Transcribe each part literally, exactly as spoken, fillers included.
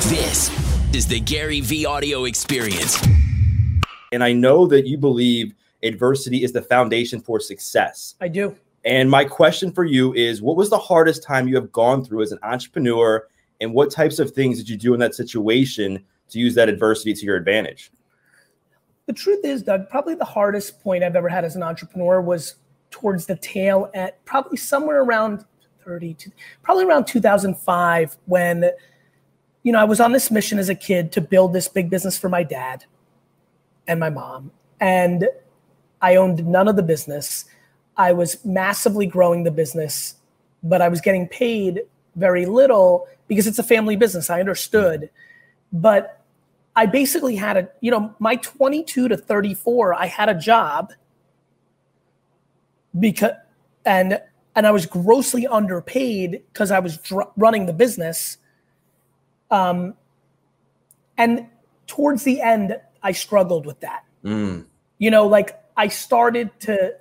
This is the Gary V audio experience. And I know that you believe adversity is the foundation for success. I do. And my question for you is, what was the hardest time you have gone through as an entrepreneur, and what types of things did you do in that situation to use that adversity to your advantage? The truth is, Doug, probably the hardest point I've ever had as an entrepreneur was towards the tail at probably somewhere around thirty, probably around two thousand five, when, you know, I was on this mission as a kid to build this big business for my dad and my mom. And I owned none of the business. I was massively growing the business, but I was getting paid very little because it's a family business. I understood. But I basically had a, you know, my twenty-two to thirty-four, I had a job because, and, and I was grossly underpaid because I was dr- running the business. Um, and towards the end, I struggled with that. Mm. You know, like I started to,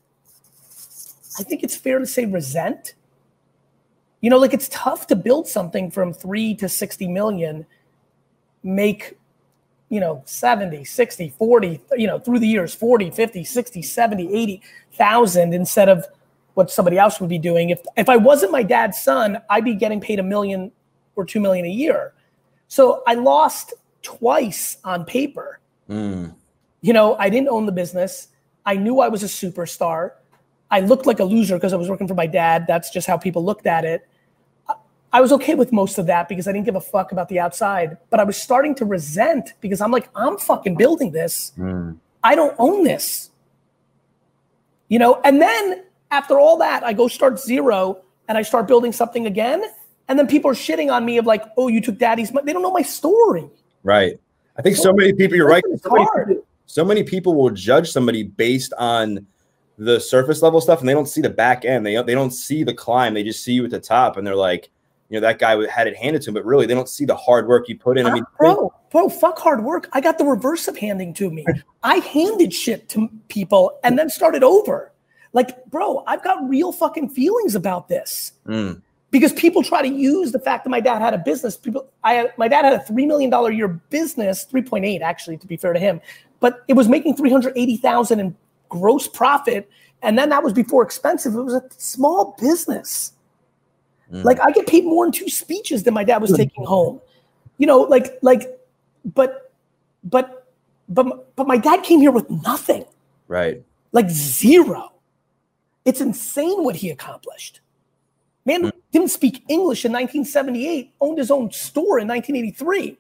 I think it's fair to say resent. You know, like it's tough to build something from three to sixty million, make, you know, seventy, sixty, forty, you know, through the years, forty, fifty, sixty, seventy, eighty thousand instead of what somebody else would be doing. If if I wasn't my dad's son, I'd be getting paid a million or two million a year. So I lost twice on paper. Mm. You know, I didn't own the business. I knew I was a superstar. I looked like a loser because I was working for my dad. That's just how people looked at it. I was okay with most of that because I didn't give a fuck about the outside, but I was starting to resent because I'm like, I'm fucking building this. Mm. I don't own this. You know, and then after all that, I go start zero and I start building something again. And then people are shitting on me of like, oh, you took daddy's money. They don't know my story. Right. I think so, so many people, you're right. So many people, so many people will judge somebody based on the surface level stuff and they don't see the back end. They, they don't see the climb. They just see you at the top and they're like, you know, that guy had it handed to him, but really they don't see the hard work you put in. I mean, uh, bro, bro, fuck hard work. I got the reverse of handing to me. I handed shit to people and then started over. Like, bro, I've got real fucking feelings about this mm. because people try to use the fact that my dad had a business. People, I had, my dad had a three million dollars a year business, three point eight actually, to be fair to him, but it was making three hundred eighty thousand in gross profit. And then that was before expensive. It was a small business. Mm. Like I get paid more in two speeches than my dad was taking home, you know, like, like, but, but, but, but my dad came here with nothing, right? Like zero. It's insane what he accomplished. Man mm. didn't speak English in nineteen seventy-eight, owned his own store in nineteen eighty-three,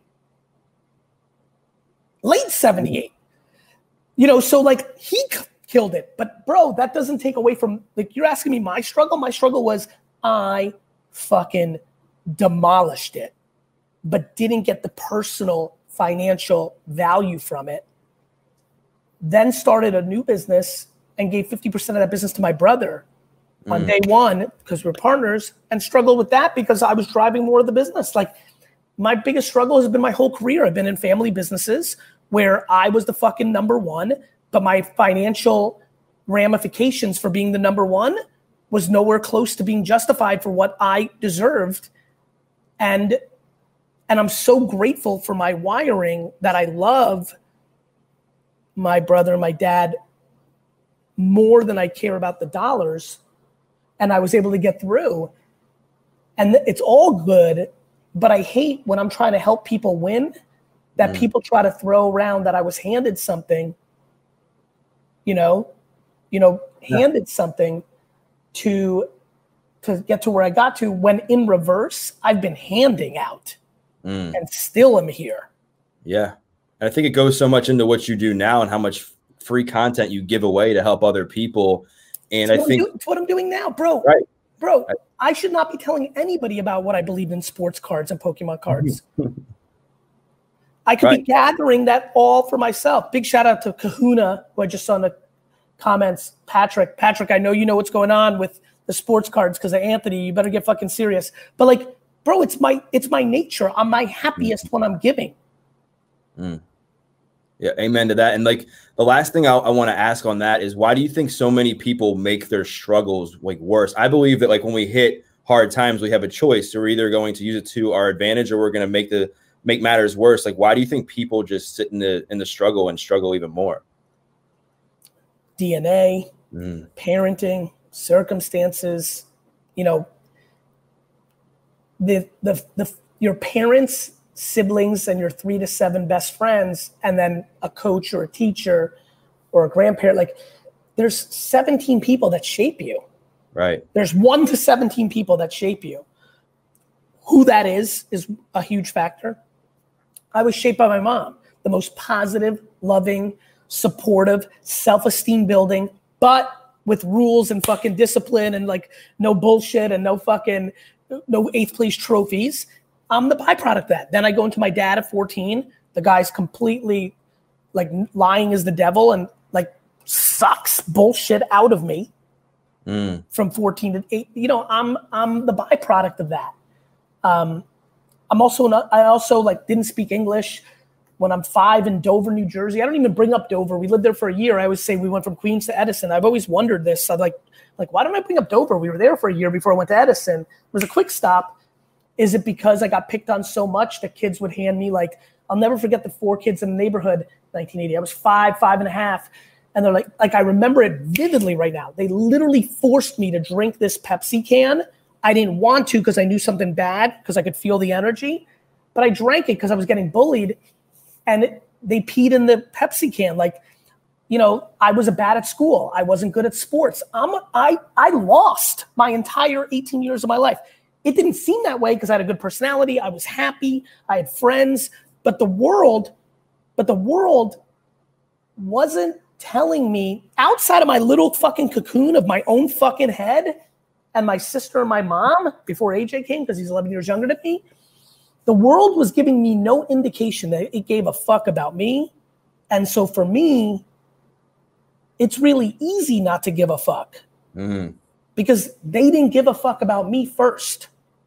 late seventy-eight, you know, so like he c- killed it. But bro, that doesn't take away from, like, you're asking me my struggle. My struggle was I fucking demolished it, but didn't get the personal financial value from it. Then started a new business and gave fifty percent of that business to my brother mm. on day one because we're partners, and struggled with that because I was driving more of the business. Like my biggest struggle has been my whole career. I've been in family businesses where I was the fucking number one, but my financial ramifications for being the number one was nowhere close to being justified for what I deserved. And, and I'm so grateful for my wiring that I love my brother and my dad more than I care about the dollars. And I was able to get through. And it's all good, but I hate when I'm trying to help people win that mm. people try to throw around that I was handed something, you know, you know, yeah. handed something to to get to where I got to, when in reverse, I've been handing out mm. and still am here. Yeah. And I think it goes so much into what you do now and how much free content you give away to help other people. And I think it's what I'm doing now, bro. Right. Bro, I should not be telling anybody about what I believe in sports cards and Pokemon cards. I could right. be gathering that all for myself. Big shout out to Kahuna, who I just saw in the comments. Patrick, Patrick, I know you know what's going on with the sports cards because of Anthony. You better get fucking serious. But like, bro, it's my it's my nature. I'm my happiest mm. when I'm giving. Mm. Yeah, amen to that. And like the last thing I, I want to ask on that is, why do you think so many people make their struggles like worse? I believe that like when we hit hard times, we have a choice. So we're either going to use it to our advantage or we're going to make the make matters worse, like, why do you think people just sit in the in the struggle and struggle even more? D N A, mm. parenting, circumstances, you know, the, the, the, your parents, siblings, and your three to seven best friends, and then a coach or a teacher or a grandparent, like there's seventeen people that shape you. Right. There's one to seventeen people that shape you. Who that is, is a huge factor. I was shaped by my mom, the most positive, loving, supportive, self-esteem building, but with rules and fucking discipline and like no bullshit and no fucking, no eighth place trophies. I'm the byproduct of that. Then I go into my dad at fourteen. The guy's completely like lying as the devil and like sucks bullshit out of me mm. from fourteen to eight. You know, I'm, I'm the byproduct of that. Um, I'm also not, I also like didn't speak English when I'm five in Dover, New Jersey. I don't even bring up Dover. We lived there for a year. I always say we went from Queens to Edison. I've always wondered this. I'm like, like, why don't I bring up Dover? We were there for a year before I went to Edison. It was a quick stop. Is it because I got picked on so much that kids would hand me like, I'll never forget the four kids in the neighborhood, nineteen eighty. I was five, five and a half. And they're like, like, I remember it vividly right now. They literally forced me to drink this Pepsi can. I didn't want to because I knew something bad because I could feel the energy, but I drank it because I was getting bullied, and it, they peed in the Pepsi can. Like, you know, I was bad at school. I wasn't good at sports. I'm, I, I lost my entire eighteen years of my life. It didn't seem that way because I had a good personality. I was happy. I had friends, but the world, but the world wasn't telling me outside of my little fucking cocoon of my own fucking head and my sister and my mom before A J came because he's eleven years younger than me. The world was giving me no indication that it gave a fuck about me. And so for me, it's really easy not to give a fuck mm. because they didn't give a fuck about me first.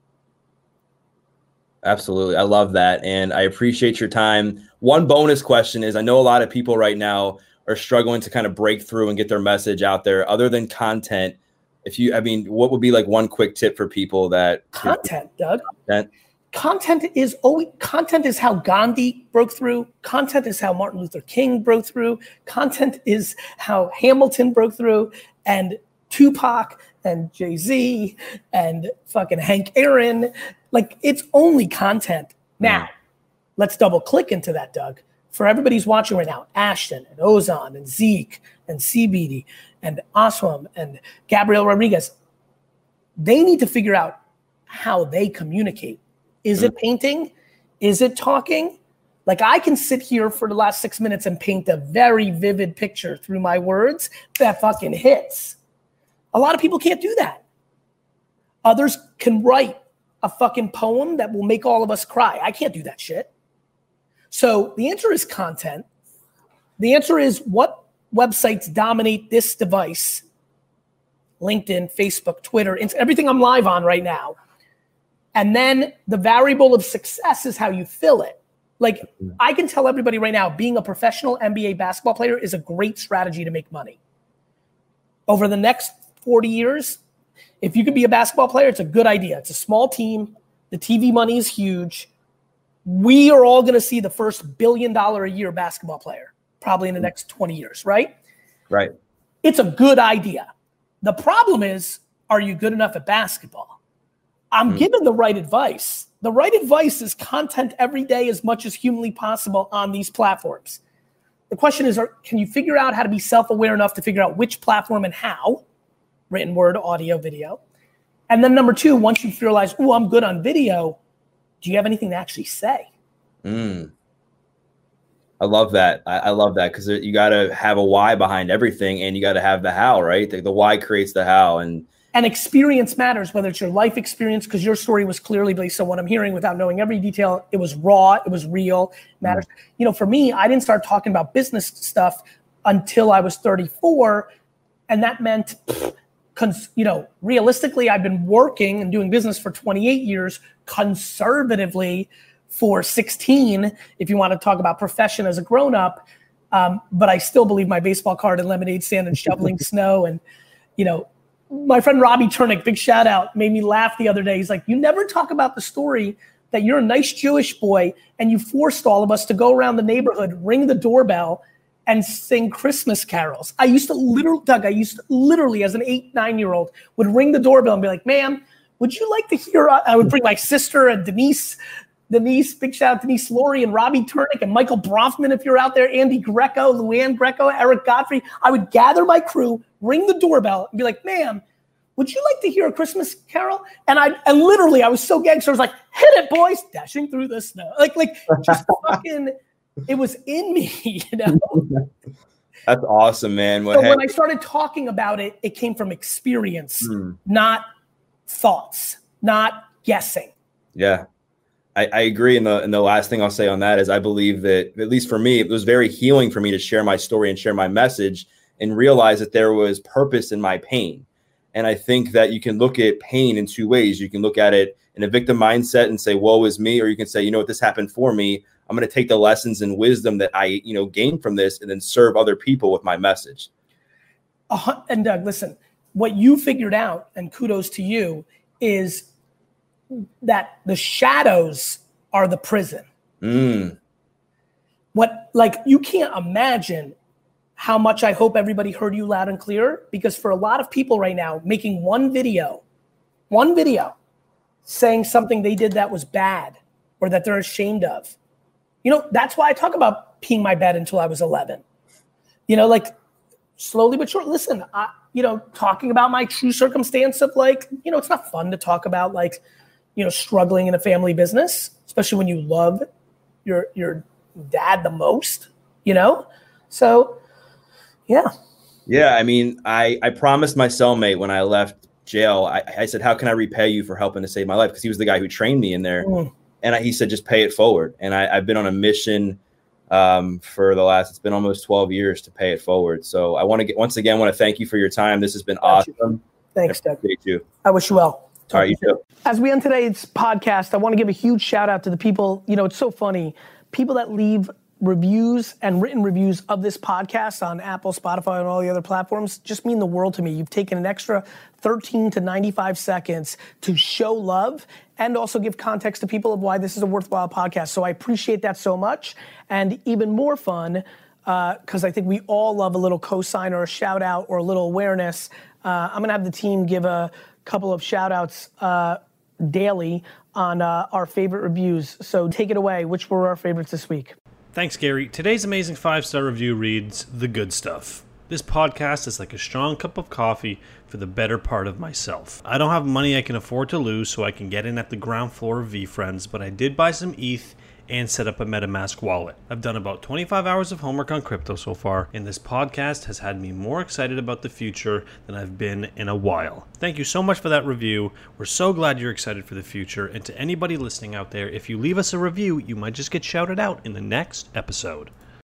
Absolutely. I love that. And I appreciate your time. One bonus question is, I know a lot of people right now are struggling to kind of break through and get their message out there other than content. If you, I mean, what would be like one quick tip for people that content, Doug? Content? Content is always content is how Gandhi broke through. Content is how Martin Luther King broke through. Content is how Hamilton broke through, and Tupac and Jay-Z and fucking Hank Aaron. Like, it's only content. Now, mm. let's double click into that, Doug. For everybody who's watching right now, Ashton and Ozan and Zeke and C B D and Aswam and Gabriel Rodriguez, they need to figure out how they communicate. Is it painting? Is it talking? Like, I can sit here for the last six minutes and paint a very vivid picture through my words that fucking hits. A lot of people can't do that. Others can write a fucking poem that will make all of us cry. I can't do that shit. So the answer is content. The answer is what websites dominate this device. LinkedIn, Facebook, Twitter, Inst- everything I'm live on right now. And then the variable of success is how you fill it. Like, I can tell everybody right now, being a professional N B A basketball player is a great strategy to make money. Over the next forty years, if you could be a basketball player, it's a good idea. It's a small team. The T V money is huge. We are all going to see the first billion dollar a year basketball player, probably in the next twenty years, right? Right. It's a good idea. The problem is, are you good enough at basketball? I'm mm. given the right advice. The right advice is content every day as much as humanly possible on these platforms. The question is, are, can you figure out how to be self-aware enough to figure out which platform and how? Written word, audio, video. And then number two, once you realize, oh, I'm good on video, do you have anything to actually say? Mm. I love that. I, I love that because you got to have a why behind everything, and you got to have the how, right? The, the why creates the how. And And experience matters, whether it's your life experience, because your story was clearly based on what I'm hearing without knowing every detail. It was raw. It was real. It matters. Mm. You know, for me, I didn't start talking about business stuff until I was thirty-four. And that meant, cons- you know, realistically, I've been working and doing business for twenty-eight years, conservatively for sixteen, if you want to talk about profession as a grown-up. Um, but I still believe my baseball card and lemonade stand and shoveling snow and, you know, my friend Robbie Turnick, big shout out, made me laugh the other day. He's like, you never talk about the story that you're a nice Jewish boy and you forced all of us to go around the neighborhood, ring the doorbell, and sing Christmas carols. I used to literally, Doug, I used to literally as an eight, nine-year-old would ring the doorbell and be like, ma'am, would you like to hear, I would bring my sister and Denise, Denise, big shout out to Denise Laurie and Robbie Turnick and Michael Bronfman if you're out there, Andy Greco, Luann Greco, Eric Godfrey. I would gather my crew, ring the doorbell and be like, ma'am, would you like to hear a Christmas carol? And I and literally I was so gangster, I was like, hit it, boys, dashing through the snow. Like, like just fucking, it was in me, you know? That's awesome, man. What so heck? when I started talking about it, it came from experience, mm. not thoughts, not guessing. Yeah. I, I agree. And the and the last thing I'll say on that is I believe that, at least for me, it was very healing for me to share my story and share my message and realize that there was purpose in my pain. And I think that you can look at pain in two ways. You can look at it in a victim mindset and say, woe is me, or you can say, you know what, this happened for me. I'm going to take the lessons and wisdom that I, you know, gained from this and then serve other people with my message. Uh, and Doug, listen, what you figured out, and kudos to you, is that the shadows are the prison. Mm. What, like, you can't imagine how much I hope everybody heard you loud and clear, because for a lot of people right now, making one video, one video saying something they did that was bad or that they're ashamed of, you know, that's why I talk about peeing my bed until I was eleven. You know, like slowly but surely, listen, I, you know, talking about my true circumstance of like, you know, it's not fun to talk about like, you know, struggling in a family business, especially when you love your, your dad the most, you know? So, yeah. Yeah. I mean, I, I promised my cellmate when I left jail, I, I said, how can I repay you for helping to save my life? Because he was the guy who trained me in there. Mm. And I, he said, just pay it forward. And I, I've been on a mission um, for the last, it's been almost twelve years to pay it forward. So I want to get, once again, want to thank you for your time. This has been Thank awesome. You. Thanks, Doug. You. I wish you well. All right, you too. As we end today's podcast, I want to give a huge shout out to the people. You know, it's so funny. People that leave reviews and written reviews of this podcast on Apple, Spotify, and all the other platforms just mean the world to me. You've taken an extra thirteen to ninety-five seconds to show love and also give context to people of why this is a worthwhile podcast. So I appreciate that so much. And even more fun, because uh, I think we all love a little cosign or a shout out or a little awareness. Uh, I'm gonna have the team give a couple of shout outs uh, daily on uh, our favorite reviews. So take it away. Which were our favorites this week? Thanks, Gary. Today's amazing five-star review reads, The Good Stuff. This podcast is like a strong cup of coffee for the better part of myself. I don't have money I can afford to lose, so I can get in at the ground floor of VeeFriends, but I did buy some E T H and set up a MetaMask wallet. I've done about twenty-five hours of homework on crypto so far, and this podcast has had me more excited about the future than I've been in a while. Thank you so much for that review. We're so glad you're excited for the future, and to anybody listening out there, if you leave us a review, you might just get shouted out in the next episode.